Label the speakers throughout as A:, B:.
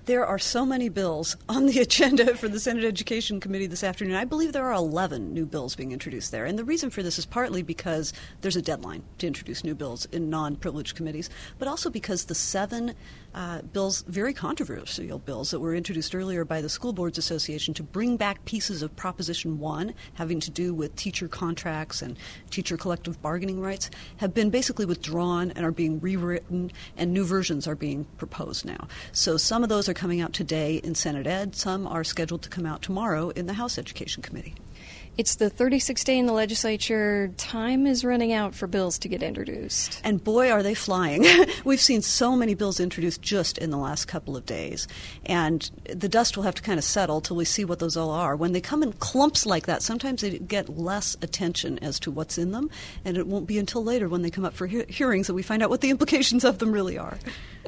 A: There are so many bills on the agenda for the Senate Education Committee this afternoon. I believe there are 11 new bills being introduced there. And the reason for this is partly because there's a deadline to introduce new bills in non-privileged committees, but also because the 7 bills, very controversial bills that were introduced earlier by the School Boards Association to bring back pieces of Proposition 1 having to do with teacher contracts and teacher collective bargaining rights have been basically withdrawn and are being rewritten, and new versions are being proposed now. So some of those are coming out today in Senate Ed. Some are scheduled to come out tomorrow in the House Education Committee.
B: It's the 36th day in the legislature. Time is running out for bills to get introduced.
A: And boy, are they flying. We've seen so many bills introduced just in the last couple of days. And the dust will have to kind of settle till we see what those all are. When they come in clumps like that, sometimes they get less attention as to what's in them. And it won't be until later when they come up for hearings that we find out what the implications of them really are.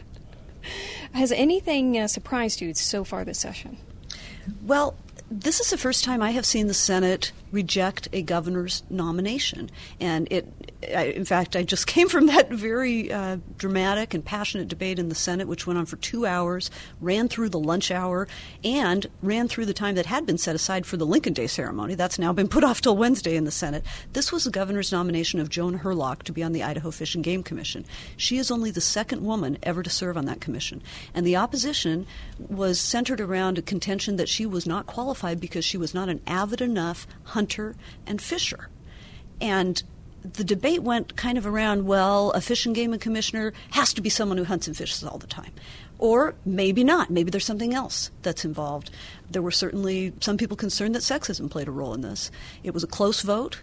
B: Has anything surprised you so far this session?
A: Well, this is the first time I have seen the Senate reject a governor's nomination. And in fact, I just came from that very dramatic and passionate debate in the Senate, which went on for 2 hours, ran through the lunch hour, and ran through the time that had been set aside for the Lincoln Day ceremony. That's now been put off till Wednesday in the Senate. This was the governor's nomination of Joan Hurlock to be on the Idaho Fish and Game Commission. She is only the second woman ever to serve on that commission. And the opposition was centered around a contention that she was not qualified because she was not an avid enough hunter and fisher. And the debate went kind of around, well, a fish and game commissioner has to be someone who hunts and fishes all the time. Or maybe not. Maybe there's something else that's involved. There were certainly some people concerned that sexism played a role in this. It was a close vote,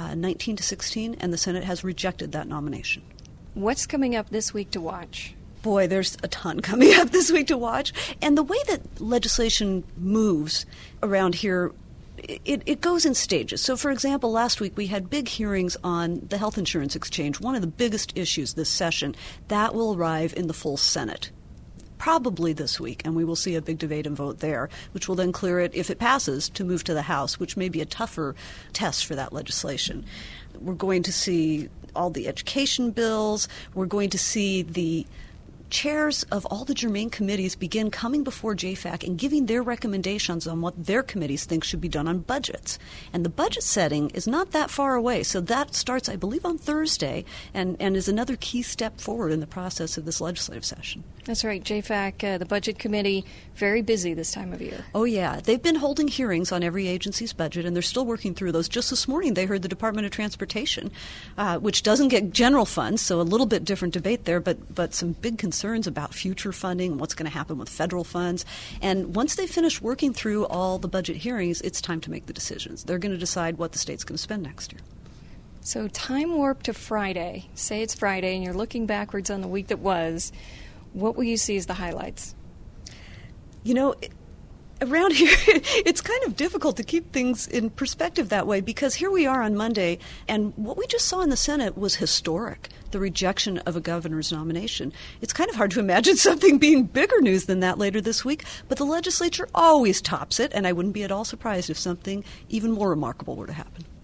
A: 19-16, and the Senate has rejected that nomination.
B: What's coming up this week to watch?
A: Boy, there's a ton coming up this week to watch. And the way that legislation moves around here, it goes in stages. So, for example, last week we had big hearings on the health insurance exchange, one of the biggest issues this session. That will arrive in the full Senate probably this week, and we will see a big debate and vote there, which will then clear it, if it passes, to move to the House, which may be a tougher test for that legislation. We're going to see all the education bills. We're going to see the chairs of all the germane committees begin coming before JFAC and giving their recommendations on what their committees think should be done on budgets. And the budget setting is not that far away, so that starts, I believe, on Thursday and is another key step forward in the process of this legislative session.
B: That's right. JFAC, the Budget Committee, very busy this time of year.
A: Oh, yeah. They've been holding hearings on every agency's budget, and they're still working through those. Just this morning, they heard the Department of Transportation, which doesn't get general funds, so a little bit different debate there, but some big concerns about future funding and what's going to happen with federal funds. And once they finish working through all the budget hearings, it's time to make the decisions. They're going to decide what the state's going to spend next year.
B: So time warp to Friday. Say it's Friday, and you're looking backwards on the week that was. What will you see as the highlights? You know, around here, it's kind of difficult to keep things in perspective that way, because here we are on Monday, and what we just saw in the Senate was historic, the rejection of a governor's nomination. It's kind of hard to imagine something being bigger news than that later this week, but the legislature always tops it, and I wouldn't be at all surprised if something even more remarkable were to happen.